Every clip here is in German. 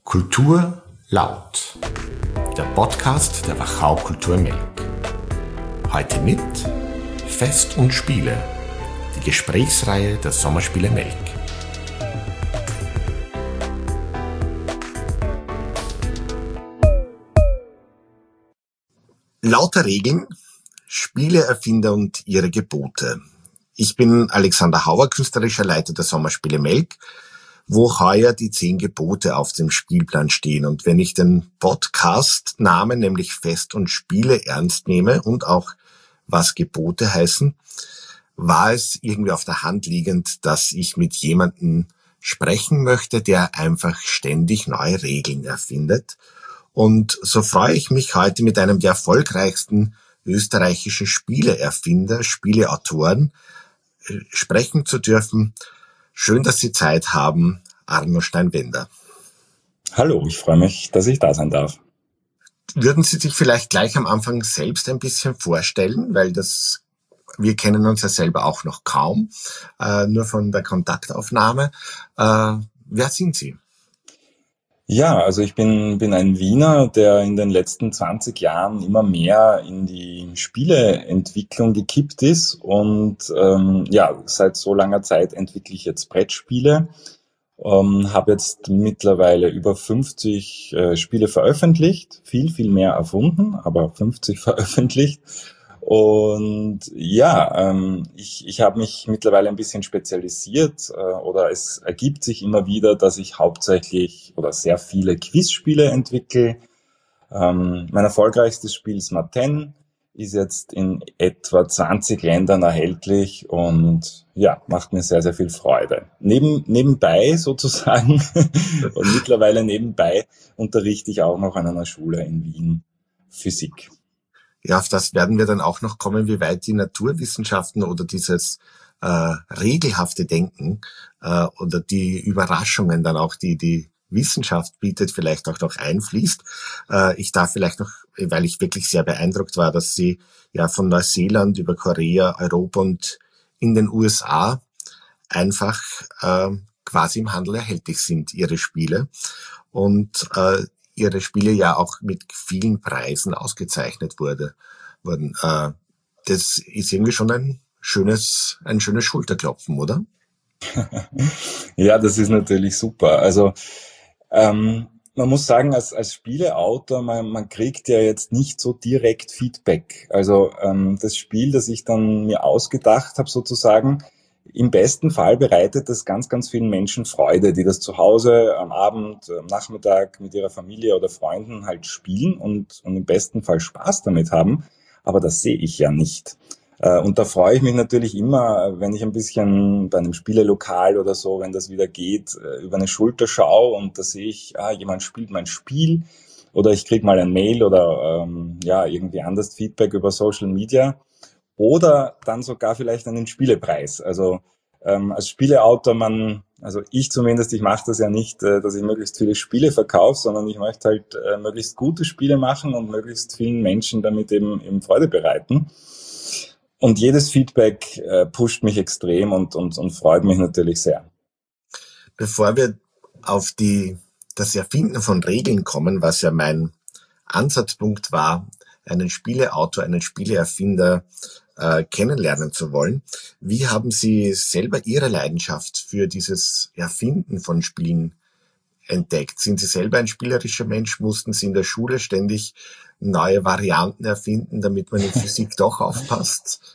Kultur laut, der Podcast der Wachau Kultur Melk. Heute mit Fest und Spiele, die Gesprächsreihe der Sommerspiele Melk. Lauter Regeln, Spieleerfinder und ihre Gebote. Ich bin Alexander Hauer, künstlerischer Leiter der Sommerspiele Melk, wo heuer die 10 Gebote auf dem Spielplan stehen. Und wenn ich den Podcast-Namen, nämlich Fest und Spiele, ernst nehme und auch was Gebote heißen, war es irgendwie auf der Hand liegend, dass ich mit jemandem sprechen möchte, der einfach ständig neue Regeln erfindet. Und so freue ich mich heute mit einem der erfolgreichsten österreichischen Spieleerfinder, Spieleautoren, sprechen zu dürfen. Schön, dass Sie Zeit haben, Arno Steinwender. Hallo, ich freue mich, dass ich da sein darf. Würden Sie sich vielleicht gleich am Anfang selbst ein bisschen vorstellen, weil wir kennen uns ja selber auch noch kaum, nur von der Kontaktaufnahme. Wer sind Sie? Ja, also ich bin ein Wiener, der in den letzten 20 Jahren immer mehr in die Spieleentwicklung gekippt ist und seit so langer Zeit entwickle ich jetzt Brettspiele, habe jetzt mittlerweile über 50 Spiele veröffentlicht, viel mehr erfunden, aber 50 veröffentlicht. Und ja, ich habe mich mittlerweile ein bisschen spezialisiert oder es ergibt sich immer wieder, dass ich hauptsächlich oder sehr viele Quizspiele entwickle. Mein erfolgreichstes Spiel Smaten ist jetzt in etwa 20 Ländern erhältlich und ja, macht mir sehr, sehr viel Freude. Nebenbei sozusagen und mittlerweile nebenbei unterrichte ich auch noch an einer Schule in Wien Physik. Ja, auf das werden wir dann auch noch kommen, wie weit die Naturwissenschaften oder dieses regelhafte Denken oder die Überraschungen dann auch die Wissenschaft bietet, vielleicht auch noch einfließt. Ich darf vielleicht noch, weil ich wirklich sehr beeindruckt war, dass Sie ja von Neuseeland über Korea, Europa und in den USA einfach quasi im Handel erhältlich sind, Ihre Spiele. Und Ihre Spiele ja auch mit vielen Preisen ausgezeichnet wurden. Das ist irgendwie schon ein schönes Schulterklopfen, oder? Ja, das ist natürlich super. Also man muss sagen, als Spieleautor, man kriegt ja jetzt nicht so direkt Feedback. Also das Spiel, das ich dann mir ausgedacht habe sozusagen, im besten Fall bereitet das ganz, ganz vielen Menschen Freude, die das zu Hause am Abend, am Nachmittag mit ihrer Familie oder Freunden halt spielen und im besten Fall Spaß damit haben. Aber das sehe ich ja nicht. Und da freue ich mich natürlich immer, wenn ich ein bisschen bei einem Spielelokal oder so, wenn das wieder geht, über eine Schulter schaue und da sehe ich, jemand spielt mein Spiel oder ich kriege mal ein Mail oder irgendwie anders Feedback über Social Media. Oder dann sogar vielleicht einen Spielepreis. Also als Spieleautor, also ich zumindest, ich mache das ja nicht, dass ich möglichst viele Spiele verkaufe, sondern ich möchte halt möglichst gute Spiele machen und möglichst vielen Menschen damit eben Freude bereiten. Und jedes Feedback pusht mich extrem und freut mich natürlich sehr. Bevor wir auf das Erfinden von Regeln kommen, was ja mein Ansatzpunkt war, einen Spieleautor, einen Spieleerfinder kennenlernen zu wollen. Wie haben Sie selber Ihre Leidenschaft für dieses Erfinden von Spielen entdeckt? Sind Sie selber ein spielerischer Mensch? Mussten Sie in der Schule ständig neue Varianten erfinden, damit man in Physik doch aufpasst?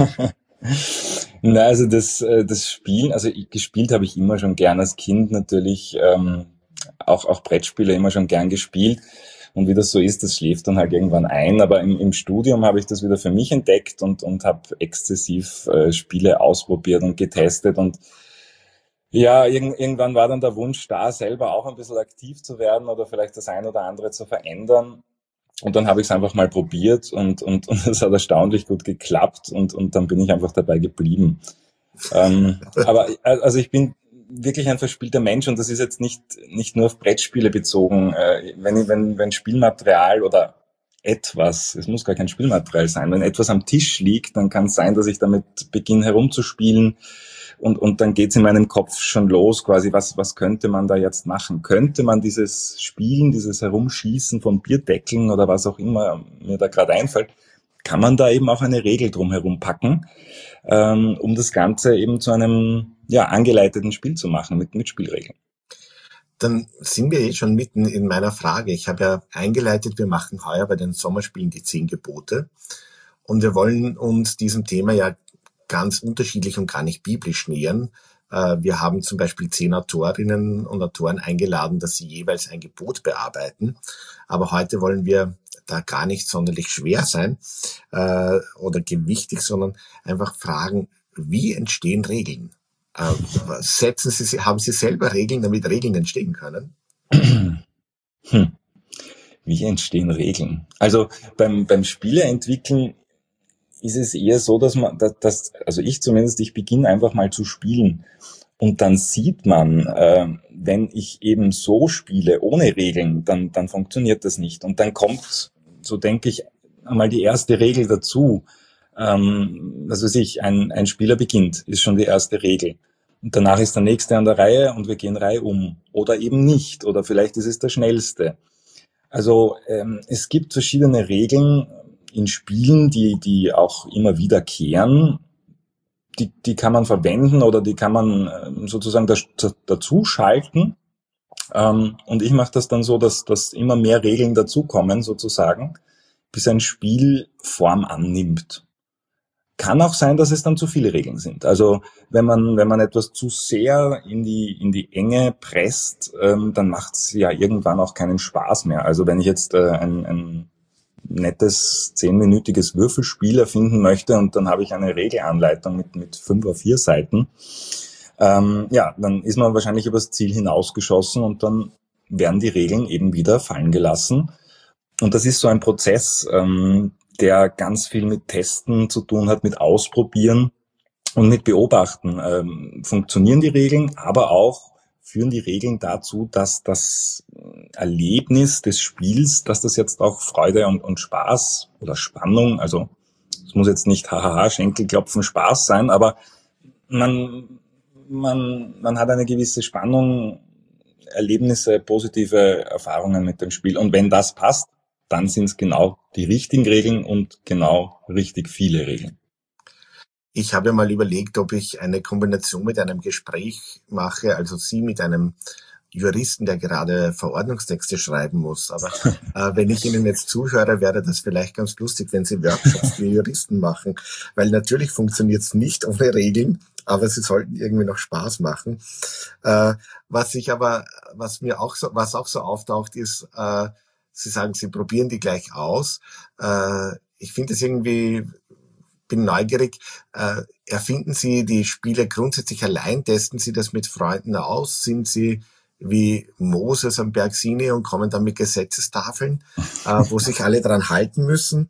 Na, also das Spielen, also gespielt habe ich immer schon gern als Kind natürlich, auch Brettspiele immer schon gern gespielt. Und wie das so ist, das schläft dann halt irgendwann ein. Aber im Studium habe ich das wieder für mich entdeckt und habe exzessiv Spiele ausprobiert und getestet. Und ja, irgendwann war dann der Wunsch da, selber auch ein bisschen aktiv zu werden oder vielleicht das ein oder andere zu verändern. Und dann habe ich es einfach mal probiert und es hat erstaunlich gut geklappt und dann bin ich einfach dabei geblieben. Aber also ich bin wirklich ein verspielter Mensch und das ist jetzt nicht nur auf Brettspiele bezogen. Wenn Spielmaterial oder etwas, es muss gar kein Spielmaterial sein, wenn etwas am Tisch liegt, dann kann es sein, dass ich damit beginne herumzuspielen Und dann geht's in meinem Kopf schon los, quasi, was könnte man da jetzt machen? Könnte man dieses Spielen, dieses Herumschießen von Bierdeckeln oder was auch immer mir da gerade einfällt, kann man da eben auch eine Regel drumherum packen, um das Ganze eben zu einem angeleiteten Spiel zu machen mit Spielregeln. Dann sind wir schon mitten in meiner Frage. Ich habe ja eingeleitet, wir machen heuer bei den Sommerspielen die 10 Gebote. Und wir wollen uns diesem Thema ja ganz unterschiedlich und gar nicht biblisch nähern. Wir haben zum Beispiel 10 Autorinnen und Autoren eingeladen, dass sie jeweils ein Gebot bearbeiten. Aber heute wollen wir da gar nicht sonderlich schwer sein oder gewichtig, sondern einfach fragen, wie entstehen Regeln? Haben Sie selber Regeln, damit Regeln entstehen können? Wie entstehen Regeln? Also beim Spieleentwickeln ist es eher so, dass also ich beginne einfach mal zu spielen. Und dann sieht man, wenn ich eben so spiele, ohne Regeln, dann funktioniert das nicht. Und dann kommt, so denke ich, einmal die erste Regel dazu. Was weiß ich, ein Spieler beginnt, ist schon die erste Regel. Und danach ist der nächste an der Reihe und wir gehen Reihe um. Oder eben nicht. Oder vielleicht ist es der schnellste. Also es gibt verschiedene Regeln in Spielen, die auch immer wiederkehren. Die kann man verwenden oder die kann man sozusagen dazu schalten. Und ich mache das dann so, dass immer mehr Regeln dazukommen sozusagen, bis ein Spiel Form annimmt. Kann auch sein, dass es dann zu viele Regeln sind. Also wenn man etwas zu sehr in die Enge presst, dann macht es ja irgendwann auch keinen Spaß mehr. Also wenn ich jetzt ein nettes 10-minütiges Würfelspiel erfinden möchte und dann habe ich eine Regelanleitung mit 5 A4 Seiten, dann ist man wahrscheinlich übers Ziel hinausgeschossen und dann werden die Regeln eben wieder fallen gelassen. Und das ist so ein Prozess, der ganz viel mit Testen zu tun hat, mit Ausprobieren und mit Beobachten. Funktionieren die Regeln, aber auch führen die Regeln dazu, dass das Erlebnis des Spiels, dass das jetzt auch Freude und Spaß oder Spannung, also es muss jetzt nicht hahaha, Schenkelklopfen, Spaß sein, aber man hat eine gewisse Spannung, Erlebnisse, positive Erfahrungen mit dem Spiel. Und wenn das passt, dann sind es genau die richtigen Regeln und genau richtig viele Regeln. Ich habe mal überlegt, ob ich eine Kombination mit einem Gespräch mache, also Sie mit einem Juristen, der gerade Verordnungstexte schreiben muss. Aber wenn ich Ihnen jetzt zuhöre, wäre das vielleicht ganz lustig, wenn Sie Workshops für Juristen machen. Weil natürlich funktioniert es nicht ohne Regeln, aber sie sollten irgendwie noch Spaß machen. Was auch so auftaucht, ist, Sie sagen, Sie probieren die gleich aus. Ich finde es irgendwie, bin neugierig. Erfinden Sie die Spiele grundsätzlich allein? Testen Sie das mit Freunden aus? Sind Sie wie Moses am Berg Sinai und kommen dann mit Gesetzestafeln, wo sich alle dran halten müssen?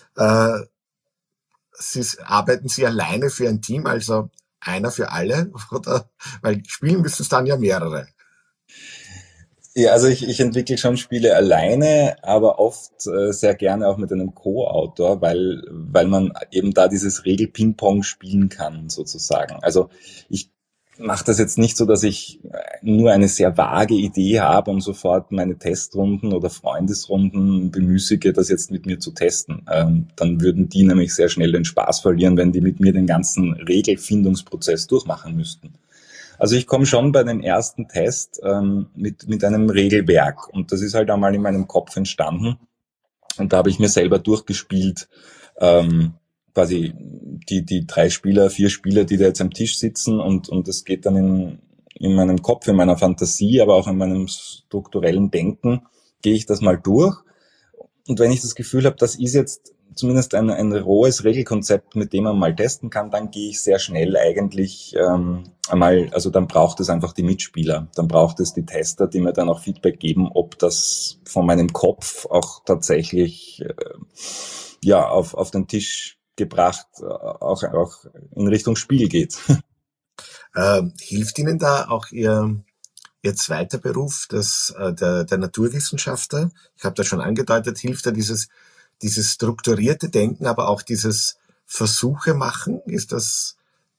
Arbeiten Sie alleine für ein Team, also einer für alle? Oder, weil spielen müssen es dann ja mehrere. Ja, also ich entwickle schon Spiele alleine, aber oft sehr gerne auch mit einem Co-Autor, weil man eben da dieses Regel-Ping-Pong spielen kann, sozusagen. Also ich mache das jetzt nicht so, dass ich nur eine sehr vage Idee habe und sofort meine Testrunden oder Freundesrunden bemüßige, das jetzt mit mir zu testen. Dann würden die nämlich sehr schnell den Spaß verlieren, wenn die mit mir den ganzen Regelfindungsprozess durchmachen müssten. Also ich komme schon bei dem ersten Test mit einem Regelwerk und das ist halt einmal in meinem Kopf entstanden und da habe ich mir selber durchgespielt, quasi die 3 Spieler, 4 Spieler, die da jetzt am Tisch sitzen und das geht dann in meinem Kopf, in meiner Fantasie, aber auch in meinem strukturellen Denken, gehe ich das mal durch und wenn ich das Gefühl habe, das ist jetzt zumindest ein rohes Regelkonzept, mit dem man mal testen kann, dann gehe ich sehr schnell eigentlich also dann braucht es einfach die Mitspieler, dann braucht es die Tester, die mir dann auch Feedback geben, ob das von meinem Kopf auch tatsächlich auf den Tisch gebracht auch in Richtung Spiel geht. Hilft Ihnen da auch Ihr zweiter Beruf, der Naturwissenschaftler? Ich habe das schon angedeutet, hilft da dieses strukturierte Denken, aber auch dieses Versuche machen? Ist das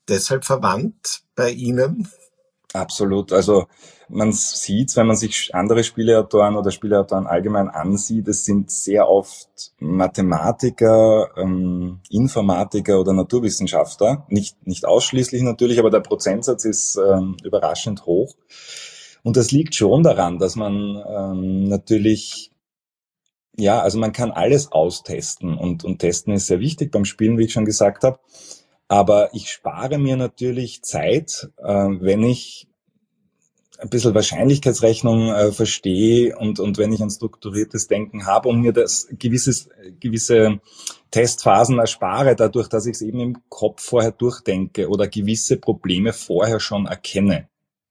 deshalb verwandt bei Ihnen? Absolut. Also man sieht, wenn man sich andere Spieleautoren oder Spieleautoren allgemein ansieht, es sind sehr oft Mathematiker, Informatiker oder Naturwissenschaftler. Nicht ausschließlich natürlich, aber der Prozentsatz ist überraschend hoch. Und das liegt schon daran, dass man natürlich, ja, also man kann alles austesten und testen ist sehr wichtig beim Spielen, wie ich schon gesagt habe. Aber ich spare mir natürlich Zeit, wenn ich ein bisschen Wahrscheinlichkeitsrechnung verstehe und wenn ich ein strukturiertes Denken habe und mir das gewisse Testphasen erspare, dadurch, dass ich es eben im Kopf vorher durchdenke oder gewisse Probleme vorher schon erkenne.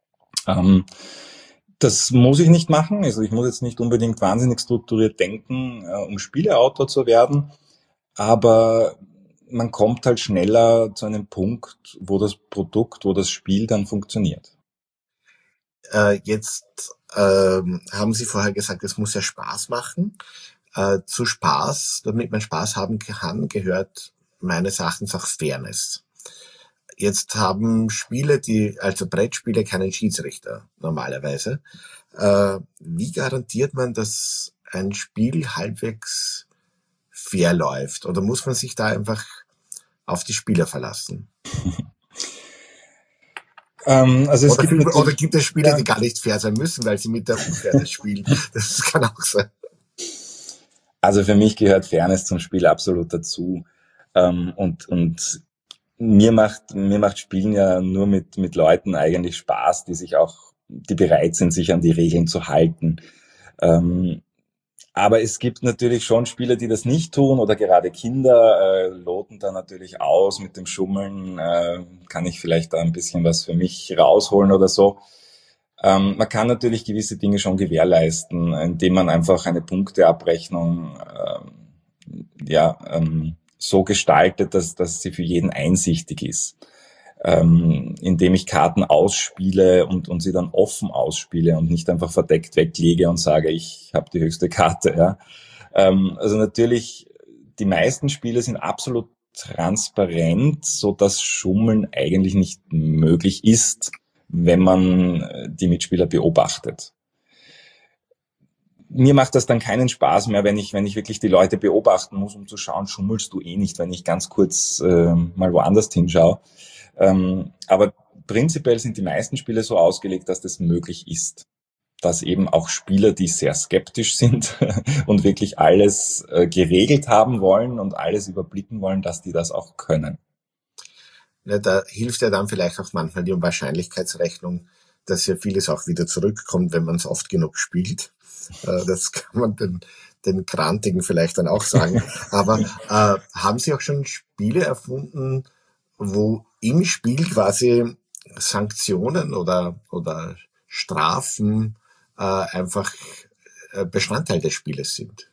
Das muss ich nicht machen. Also ich muss jetzt nicht unbedingt wahnsinnig strukturiert denken, um Spieleautor zu werden, aber man kommt halt schneller zu einem Punkt, wo das Produkt, wo das Spiel dann funktioniert. Jetzt haben Sie vorher gesagt, es muss ja Spaß machen. Zu Spaß, damit man Spaß haben kann, gehört meines Erachtens auch Fairness. Jetzt haben Spiele, also Brettspiele, keinen Schiedsrichter normalerweise. Wie garantiert man, dass ein Spiel halbwegs fair läuft? Oder muss man sich da einfach auf die Spieler verlassen? Also es gibt Oder gibt es Spiele, ja, die gar nicht fair sein müssen, weil sie mit der Unfairness spielen? Das kann auch sein. also für mich gehört Fairness zum Spiel absolut dazu. Und mir macht Spielen ja nur mit Leuten eigentlich Spaß, die bereit sind, sich an die Regeln zu halten. Ähm, aber es gibt natürlich schon Spieler, die das nicht tun oder gerade Kinder loten da natürlich aus mit dem Schummeln. Kann ich vielleicht da ein bisschen was für mich rausholen oder so. Man kann natürlich gewisse Dinge schon gewährleisten, indem man einfach eine Punkteabrechnung so gestaltet, dass sie für jeden einsichtig ist. Indem ich Karten ausspiele und sie dann offen ausspiele und nicht einfach verdeckt weglege und sage, ich habe die höchste Karte. Ja. Also natürlich, die meisten Spiele sind absolut transparent, so dass Schummeln eigentlich nicht möglich ist, wenn man die Mitspieler beobachtet. Mir macht das dann keinen Spaß mehr, wenn ich wirklich die Leute beobachten muss, um zu schauen, schummelst du eh nicht, wenn ich ganz kurz mal woanders hinschaue. Aber prinzipiell sind die meisten Spiele so ausgelegt, dass das möglich ist. Dass eben auch Spieler, die sehr skeptisch sind und wirklich alles geregelt haben wollen und alles überblicken wollen, dass die das auch können. Ja, da hilft ja dann vielleicht auch manchmal die Wahrscheinlichkeitsrechnung, dass ja vieles auch wieder zurückkommt, wenn man es oft genug spielt. Das kann man den Grantigen vielleicht dann auch sagen. Aber haben Sie auch schon Spiele erfunden, wo im Spiel quasi Sanktionen oder Strafen einfach Bestandteil des Spieles sind?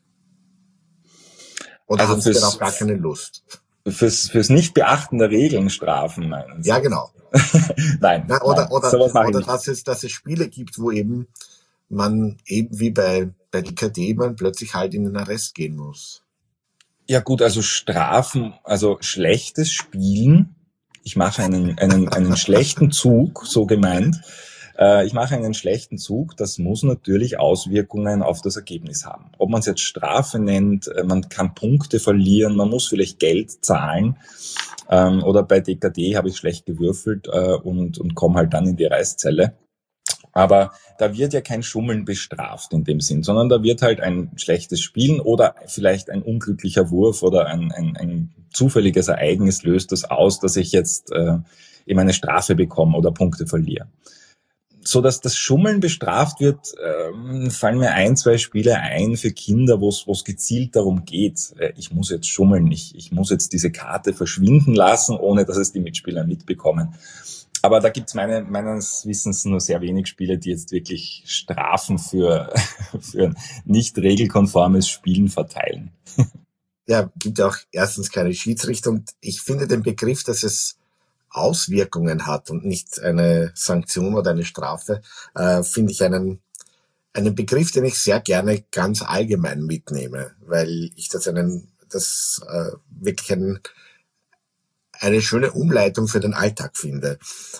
Oder Also haben Sie darauf gar keine Lust? fürs Nicht-Beachten der Regeln Strafen, meinen Ja, Sie? genau. Nein, Na, nein, sowas mache ich oder nicht. dass es Spiele gibt, wo eben man eben wie bei DKD man plötzlich halt in den Arrest gehen muss. Ja gut, also Strafen, also schlechtes Spielen. Ich mache einen schlechten Zug, so gemeint. Ich mache einen schlechten Zug, das muss natürlich Auswirkungen auf das Ergebnis haben. Ob man es jetzt Strafe nennt, man kann Punkte verlieren, man muss vielleicht Geld zahlen. Oder bei DKD habe ich schlecht gewürfelt und komme halt dann in die Reißzelle. Aber da wird ja kein Schummeln bestraft in dem Sinn, sondern da wird halt ein schlechtes Spielen oder vielleicht ein unglücklicher Wurf oder ein zufälliges Ereignis löst das aus, dass ich jetzt eben eine Strafe bekomme oder Punkte verliere. So dass das Schummeln bestraft wird, fallen mir ein, zwei Spiele ein für Kinder, wo es gezielt darum geht, ich muss jetzt schummeln, ich muss jetzt diese Karte verschwinden lassen, ohne dass es die Mitspieler mitbekommen. Aber da gibt's meines Wissens nur sehr wenig Spiele, die jetzt wirklich Strafen für, für nicht regelkonformes Spielen verteilen. Ja, gibt ja auch erstens keine Schiedsrichter und ich finde den Begriff, dass es Auswirkungen hat und nicht eine Sanktion oder eine Strafe, finde ich einen Begriff, den ich sehr gerne ganz allgemein mitnehme, weil ich das wirklich eine schöne Umleitung für den Alltag finde.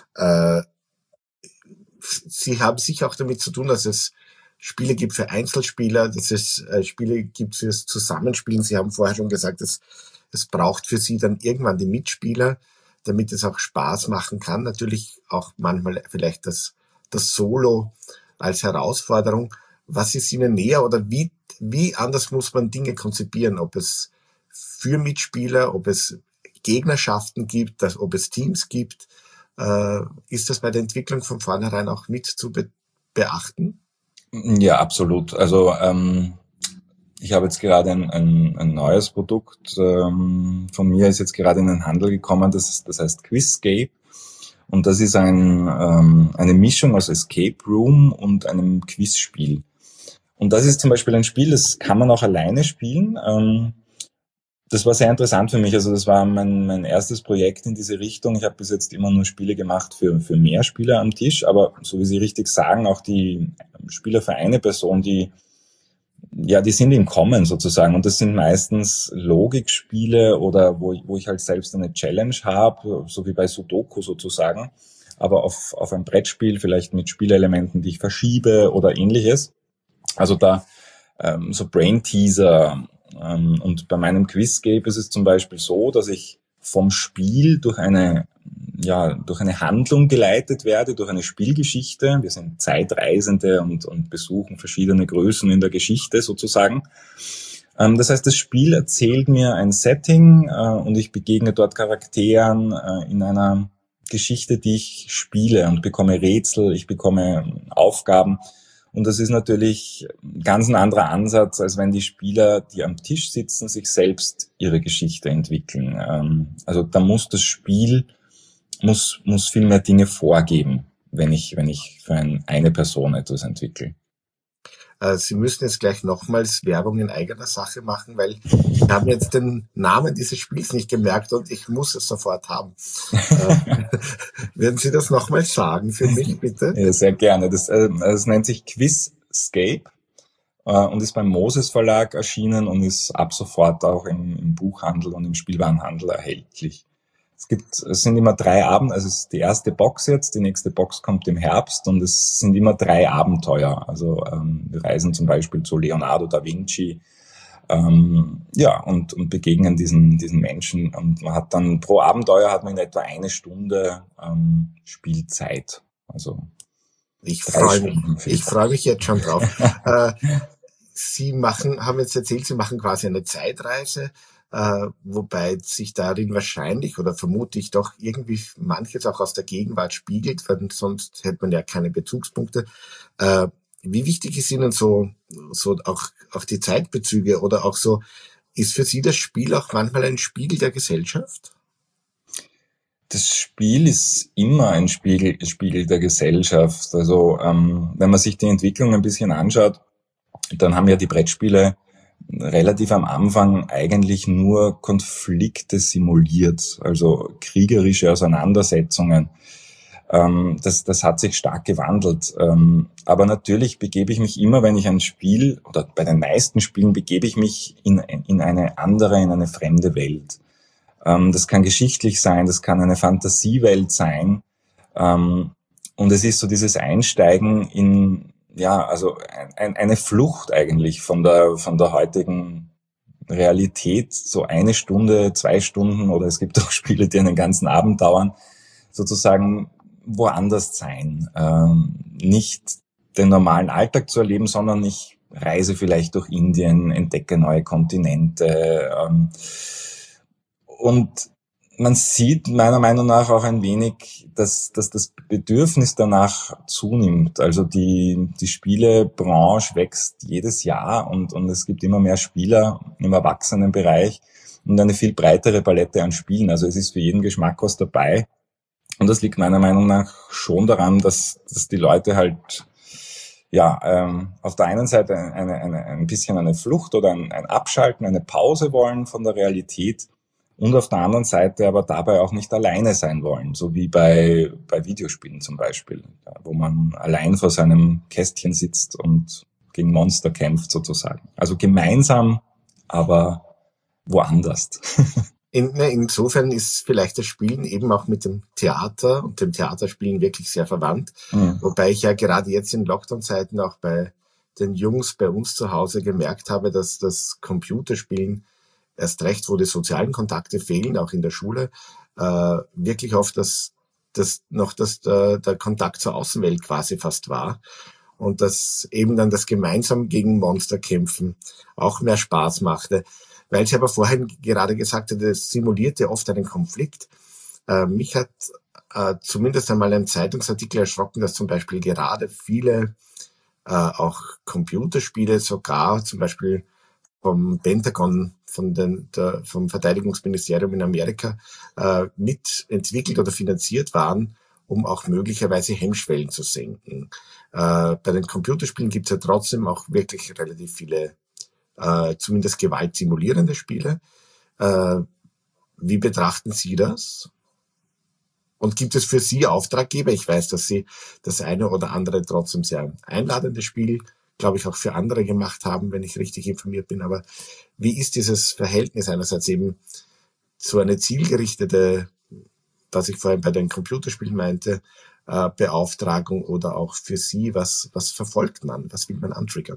Sie haben sicher auch damit zu tun, dass es Spiele gibt für Einzelspieler, dass es Spiele gibt fürs Zusammenspielen. Sie haben vorher schon gesagt, es braucht für Sie dann irgendwann die Mitspieler, damit es auch Spaß machen kann. Natürlich auch manchmal vielleicht das Solo als Herausforderung. Was ist Ihnen näher oder wie anders muss man Dinge konzipieren? Ob es für Mitspieler, ob es Gegnerschaften gibt, ob es Teams gibt? Ist das bei der Entwicklung von vornherein auch mit zu beachten? Ja, absolut. Also ich habe jetzt gerade ein neues Produkt von mir, ist jetzt gerade in den Handel gekommen, das heißt Quizscape. Und das ist eine Mischung aus Escape Room und einem Quizspiel. Und das ist zum Beispiel ein Spiel, das kann man auch alleine spielen. Das war sehr interessant für mich. Also das war mein erstes Projekt in diese Richtung. Ich habe bis jetzt immer nur Spiele gemacht für mehr Spieler am Tisch. Aber so wie Sie richtig sagen, auch die Spieler für eine Person, die sind im Kommen sozusagen. Und das sind meistens Logikspiele oder wo ich halt selbst eine Challenge habe, so wie bei Sudoku sozusagen. Aber auf ein Brettspiel, vielleicht mit Spielelementen, die ich verschiebe oder ähnliches. Also da so Brain Teaser. Und bei meinem Quizscape ist es zum Beispiel so, dass ich vom Spiel durch eine Handlung geleitet werde, durch eine Spielgeschichte. Wir sind Zeitreisende und besuchen verschiedene Größen in der Geschichte sozusagen. Das heißt, das Spiel erzählt mir ein Setting und ich begegne dort Charakteren in einer Geschichte, die ich spiele und bekomme Rätsel, ich bekomme Aufgaben. Und das ist natürlich ganz ein anderer Ansatz, als wenn die Spieler, die am Tisch sitzen, sich selbst ihre Geschichte entwickeln. Also da muss das Spiel muss viel mehr Dinge vorgeben, wenn ich für eine Person etwas entwickle. Sie müssen jetzt gleich nochmals Werbung in eigener Sache machen, weil ich habe mir jetzt den Namen dieses Spiels nicht gemerkt und ich muss es sofort haben. Werden Sie das nochmals sagen für mich, bitte? Ja, sehr gerne. Das nennt sich Quizscape und ist beim Moses Verlag erschienen und ist ab sofort auch im Buchhandel und im Spielwarenhandel erhältlich. Es sind immer 3 Abende, also es ist die erste Box jetzt, die nächste Box kommt im Herbst und es sind immer 3 Abenteuer. Also wir reisen zum Beispiel zu Leonardo da Vinci, und begegnen diesen Menschen und man hat dann pro Abenteuer hat man in etwa 1 Stunde Spielzeit. Also ich 3 freue mich. Stunden für die Ich Box. freue mich jetzt schon drauf. Haben jetzt erzählt, Sie machen quasi eine Zeitreise, wobei sich darin wahrscheinlich oder vermute ich doch irgendwie manches auch aus der Gegenwart spiegelt, weil sonst hätte man ja keine Bezugspunkte. Wie wichtig ist Ihnen so auch die Zeitbezüge oder auch so, ist für Sie das Spiel auch manchmal ein Spiegel der Gesellschaft? Das Spiel ist immer ein Spiegel der Gesellschaft. Also wenn man sich die Entwicklung ein bisschen anschaut, dann haben ja die Brettspiele relativ am Anfang eigentlich nur Konflikte simuliert, also kriegerische Auseinandersetzungen. Das hat sich stark gewandelt. Aber natürlich begebe ich mich immer, wenn ich ein Spiel, oder bei den meisten Spielen begebe ich mich in eine fremde Welt. Das kann geschichtlich sein, das kann eine Fantasiewelt sein. Und es ist so dieses Einsteigen in, also eine Flucht eigentlich von der heutigen Realität, so 1 Stunde, 2 Stunden oder es gibt auch Spiele, die einen ganzen Abend dauern, sozusagen woanders sein. Nicht den normalen Alltag zu erleben, sondern ich reise vielleicht durch Indien, entdecke neue Kontinente. Und man sieht meiner Meinung nach auch ein wenig, dass das Bedürfnis danach zunimmt. Also die Spielebranche wächst jedes Jahr und es gibt immer mehr Spieler im Erwachsenenbereich und eine viel breitere Palette an Spielen. Also es ist für jeden Geschmack was dabei. Und das liegt meiner Meinung nach schon daran, dass die Leute halt auf der einen Seite ein bisschen eine Flucht oder ein Abschalten, eine Pause wollen von der Realität und auf der anderen Seite aber dabei auch nicht alleine sein wollen, so wie bei Videospielen zum Beispiel, wo man allein vor seinem Kästchen sitzt und gegen Monster kämpft sozusagen. Also gemeinsam, aber woanders. Insofern ist vielleicht das Spielen eben auch mit dem Theater und dem Theaterspielen wirklich sehr verwandt. Mhm. Wobei ich ja gerade jetzt in Lockdown-Zeiten auch bei den Jungs bei uns zu Hause gemerkt habe, dass das Computerspielen erst recht, wo die sozialen Kontakte fehlen, auch in der Schule, wirklich oft der Kontakt zur Außenwelt quasi fast war. Und dass eben dann das gemeinsam gegen Monster kämpfen auch mehr Spaß machte. Weil ich aber vorhin gerade gesagt hatte, es simulierte oft einen Konflikt. Mich hat zumindest einmal ein Zeitungsartikel erschrocken, dass zum Beispiel gerade viele auch Computerspiele sogar zum Beispiel vom Pentagon, vom Verteidigungsministerium in Amerika mitentwickelt oder finanziert waren, um auch möglicherweise Hemmschwellen zu senken. Bei den Computerspielen gibt es ja trotzdem auch wirklich relativ viele, zumindest gewaltsimulierende Spiele. Wie betrachten Sie das? Und gibt es für Sie Auftraggeber? Ich weiß, dass Sie das eine oder andere trotzdem sehr einladendes Spiel, glaube ich, auch für andere gemacht haben, wenn ich richtig informiert bin. Aber wie ist dieses Verhältnis einerseits eben so eine zielgerichtete, was ich vorhin bei den Computerspielen meinte, Beauftragung oder auch für Sie, was verfolgt man? Was will man antriggern?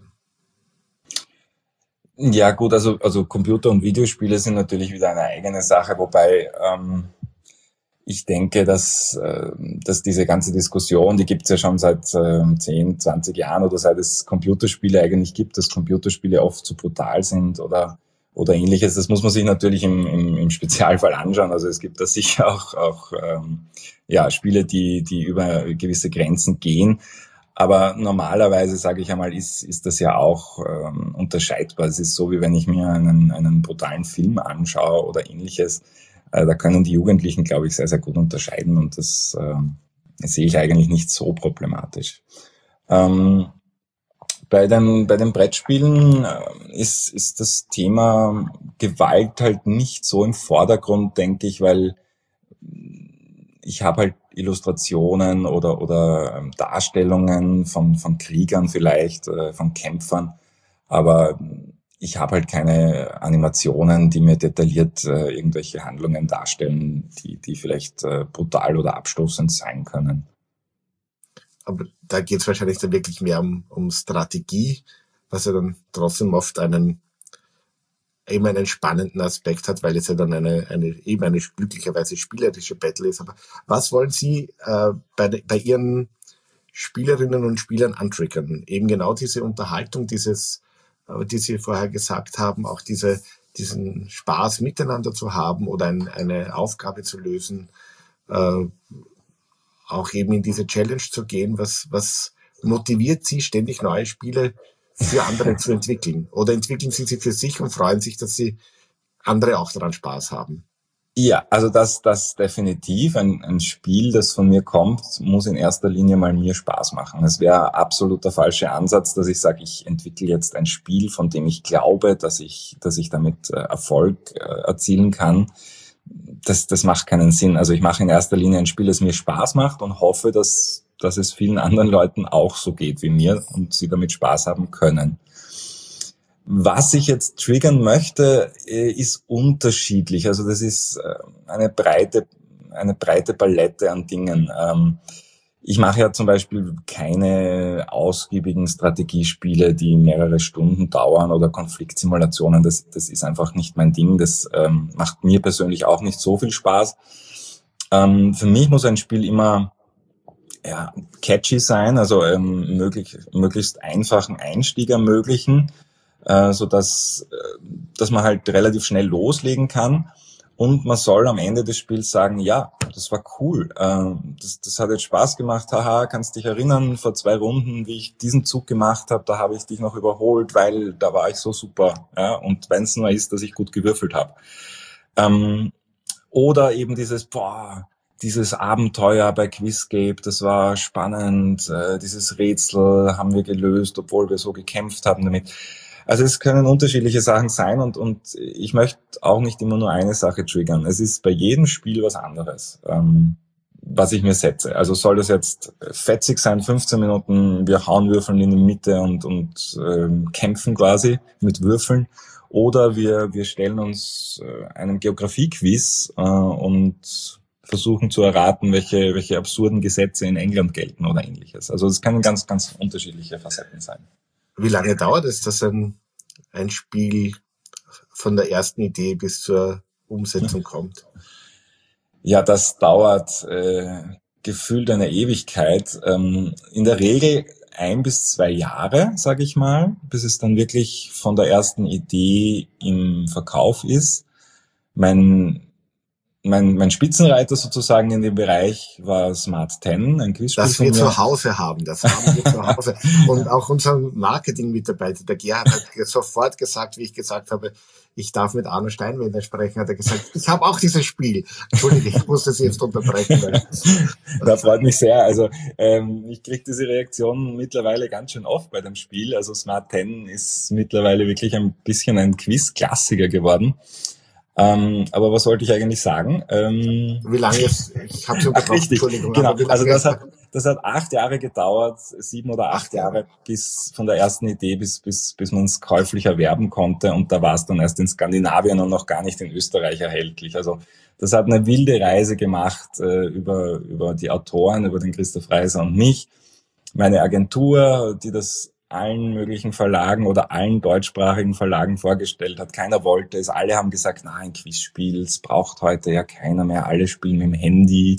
Ja gut, also Computer- und Videospiele sind natürlich wieder eine eigene Sache, wobei ich denke, dass diese ganze Diskussion, die gibt's ja schon seit 10, 20 Jahren oder seit es Computerspiele eigentlich gibt, dass Computerspiele oft zu brutal sind oder ähnliches. Das muss man sich natürlich im Spezialfall anschauen. Also es gibt da sicher auch ja, Spiele, die über gewisse Grenzen gehen. Aber normalerweise, sage ich einmal, ist das ja auch unterscheidbar. Es ist so, wie wenn ich mir einen brutalen Film anschaue oder ähnliches. Da können die Jugendlichen, glaube ich, sehr, sehr gut unterscheiden und das sehe ich eigentlich nicht so problematisch. Bei den Brettspielen ist das Thema Gewalt halt nicht so im Vordergrund, denke ich, weil ich habe halt Illustrationen oder Darstellungen von Kriegern vielleicht, von Kämpfern, aber ich habe halt keine Animationen, die mir detailliert irgendwelche Handlungen darstellen, die vielleicht brutal oder abstoßend sein können. Aber da geht es wahrscheinlich dann wirklich mehr um Strategie, was ja dann trotzdem oft eben einen spannenden Aspekt hat, weil es ja dann eben eine glücklicherweise spielerische Battle ist. Aber was wollen Sie bei Ihren Spielerinnen und Spielern antriggern? Eben genau diese Unterhaltung, die Sie vorher gesagt haben, auch diesen Spaß miteinander zu haben oder eine Aufgabe zu lösen, äh, auch eben in diese Challenge zu gehen. Was motiviert Sie, ständig neue Spiele für andere zu entwickeln? Oder entwickeln Sie sie für sich und freuen sich, dass Sie andere auch daran Spaß haben? Ja, also das definitiv. Ein Spiel, das von mir kommt, muss in erster Linie mal mir Spaß machen. Es wäre absolut der falsche Ansatz, dass ich sage, ich entwickle jetzt ein Spiel, von dem ich glaube, dass ich damit Erfolg erzielen kann. Das macht keinen Sinn. Also ich mache in erster Linie ein Spiel, das mir Spaß macht und hoffe, dass es vielen anderen Leuten auch so geht wie mir und sie damit Spaß haben können. Was ich jetzt triggern möchte, ist unterschiedlich. Also das ist eine breite Palette an Dingen. Ich mache ja zum Beispiel keine ausgiebigen Strategiespiele, die mehrere Stunden dauern oder Konfliktsimulationen. Das ist einfach nicht mein Ding. Das macht mir persönlich auch nicht so viel Spaß. Für mich muss ein Spiel immer catchy sein, also möglichst einfachen Einstieg ermöglichen, so dass man halt relativ schnell loslegen kann und man soll am Ende des Spiels sagen, ja, das war cool, das hat jetzt Spaß gemacht, haha, kannst dich erinnern, vor 2 Runden, wie ich diesen Zug gemacht habe, da habe ich dich noch überholt, weil da war ich so super, ja, und wenn es nur ist, dass ich gut gewürfelt habe. Oder eben dieses Abenteuer bei Quizscape, das war spannend, dieses Rätsel haben wir gelöst, obwohl wir so gekämpft haben damit. Also es können unterschiedliche Sachen sein und ich möchte auch nicht immer nur eine Sache triggern. Es ist bei jedem Spiel was anderes. was ich mir setze. Also soll das jetzt fetzig sein, 15 Minuten, wir hauen Würfeln in die Mitte und kämpfen quasi mit Würfeln, oder wir stellen uns einem Geografie-Quiz und versuchen zu erraten, welche absurden Gesetze in England gelten oder ähnliches. Also es können ganz, ganz unterschiedliche Facetten sein. Wie lange dauert es, dass ein Spiel von der ersten Idee bis zur Umsetzung kommt? Ja, das dauert gefühlt eine Ewigkeit. In der Regel 1 bis 2 Jahre, sage ich mal, bis es dann wirklich von der ersten Idee im Verkauf ist. Mein Spitzenreiter sozusagen in dem Bereich war Smart 10, ein Quizspiel Das von wir mir. zu Hause haben, das haben wir zu Hause. Und auch unser Marketing-Mitarbeiter, der Gerhard, hat sofort gesagt, wie ich gesagt habe, ich darf mit Arno Steinwender sprechen, hat er gesagt, ich habe auch dieses Spiel. Entschuldige, ich muss das jetzt unterbrechen. Das freut mich sehr. Also ich kriege diese Reaktion mittlerweile ganz schön oft bei dem Spiel. Also Smart 10 ist mittlerweile wirklich ein bisschen ein Quiz-Klassiker geworden. Aber was wollte ich eigentlich sagen? Wie lange ich habe Sie Ach, unterbrochen, richtig, Entschuldigung, genau. aber wie Also lange das hat 8 Jahre gedauert, 7 oder 8 Jahre, bis von der ersten Idee, bis man es käuflich erwerben konnte. Und da war es dann erst in Skandinavien und noch gar nicht in Österreich erhältlich. Also das hat eine wilde Reise gemacht über die Autoren, über den Christoph Reiser und mich. Meine Agentur, die das allen möglichen Verlagen oder allen deutschsprachigen Verlagen vorgestellt hat. Keiner wollte es. Alle haben gesagt, na, ein Quizspiel, es braucht heute ja keiner mehr. Alle spielen mit dem Handy.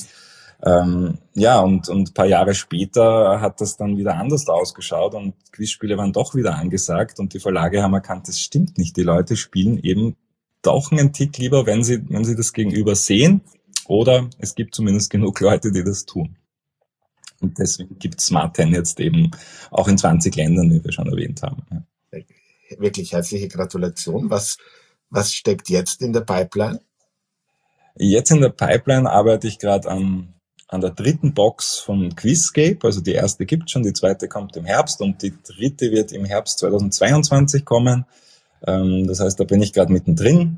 Ja, und ein paar Jahre später hat das dann wieder anders ausgeschaut und Quizspiele waren doch wieder angesagt und die Verlage haben erkannt, das stimmt nicht. Die Leute spielen eben doch einen Tick lieber, wenn sie das Gegenüber sehen, oder es gibt zumindest genug Leute, die das tun. Und deswegen gibt es Smart 10 jetzt eben auch in 20 Ländern, wie wir schon erwähnt haben. Ja. Wirklich herzliche Gratulation. Was steckt jetzt in der Pipeline? Jetzt in der Pipeline arbeite ich gerade an der dritten Box von Quizscape. Also die erste gibt schon, die zweite kommt im Herbst und die dritte wird im Herbst 2022 kommen. Das heißt, da bin ich gerade mittendrin.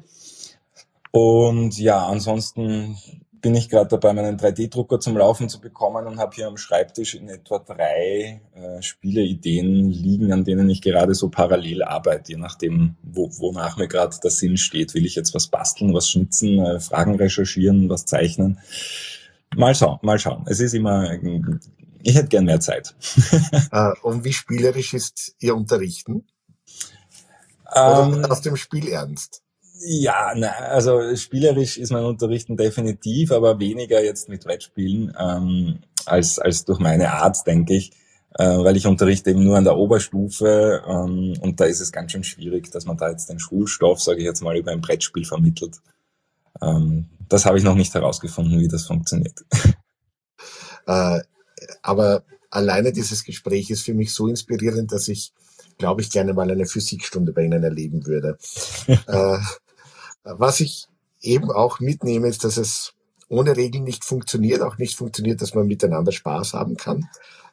Und ja, ansonsten bin ich gerade dabei, meinen 3D-Drucker zum Laufen zu bekommen und habe hier am Schreibtisch in etwa 3 Spieleideen liegen, an denen ich gerade so parallel arbeite, je nachdem, wonach mir gerade der Sinn steht. Will ich jetzt was basteln, was schnitzen, Fragen recherchieren, was zeichnen? Mal schauen. Es ist immer, ich hätte gern mehr Zeit. Und wie spielerisch ist Ihr Unterrichten? Oder aus dem Spiel ernst? Ja, also spielerisch ist mein Unterrichten definitiv, aber weniger jetzt mit Brettspielen als durch meine Art, denke ich, weil ich unterrichte eben nur an der Oberstufe und da ist es ganz schön schwierig, dass man da jetzt den Schulstoff, sage ich jetzt mal, über ein Brettspiel vermittelt. Das habe ich noch nicht herausgefunden, wie das funktioniert. Aber alleine dieses Gespräch ist für mich so inspirierend, dass ich, glaube ich, gerne mal eine Physikstunde bei Ihnen erleben würde. Was ich eben auch mitnehme, ist, dass es ohne Regeln nicht funktioniert, auch nicht funktioniert, dass man miteinander Spaß haben kann.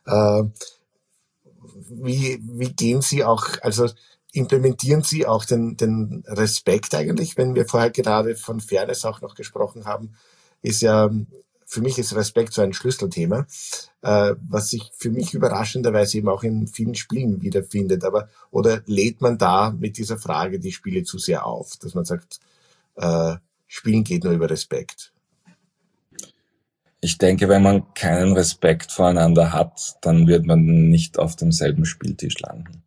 Wie gehen Sie auch, also implementieren Sie auch den Respekt eigentlich, wenn wir vorher gerade von Fairness auch noch gesprochen haben, ist ja, für mich ist Respekt so ein Schlüsselthema, was sich für mich überraschenderweise eben auch in vielen Spielen wiederfindet. Aber, oder lädt man da mit dieser Frage die Spiele zu sehr auf, dass man sagt, Spielen geht nur über Respekt? Ich denke, wenn man keinen Respekt voreinander hat, dann wird man nicht auf demselben Spieltisch landen.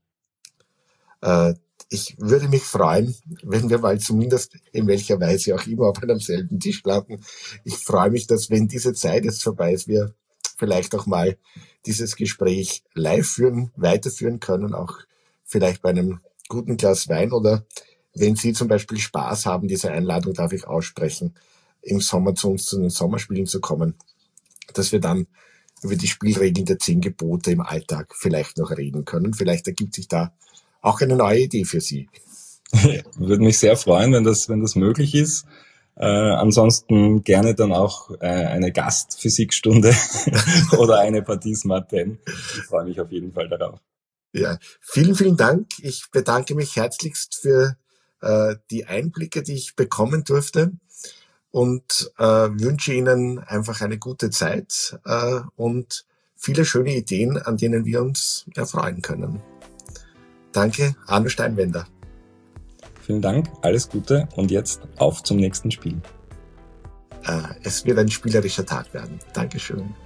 Ich würde mich freuen, wenn wir mal zumindest in welcher Weise auch immer auf einem selben Tisch landen. Ich freue mich, dass, wenn diese Zeit jetzt vorbei ist, wir vielleicht auch mal dieses Gespräch live weiterführen können, auch vielleicht bei einem guten Glas Wein, oder wenn Sie zum Beispiel Spaß haben, diese Einladung darf ich aussprechen, im Sommer zu uns zu den Sommerspielen zu kommen, dass wir dann über die Spielregeln der 10 Gebote im Alltag vielleicht noch reden können. Vielleicht ergibt sich da auch eine neue Idee für Sie. Würde mich sehr freuen, wenn das möglich ist. Ansonsten gerne dann auch eine Gastphysikstunde oder eine Partie Smart 10. Ich freue mich auf jeden Fall darauf. Ja, vielen, vielen Dank. Ich bedanke mich herzlichst für die Einblicke, die ich bekommen durfte. und wünsche Ihnen einfach eine gute Zeit und viele schöne Ideen, an denen wir uns erfreuen können. Danke, Arno Steinwender. Vielen Dank, alles Gute und jetzt auf zum nächsten Spiel. Es wird ein spielerischer Tag werden. Dankeschön.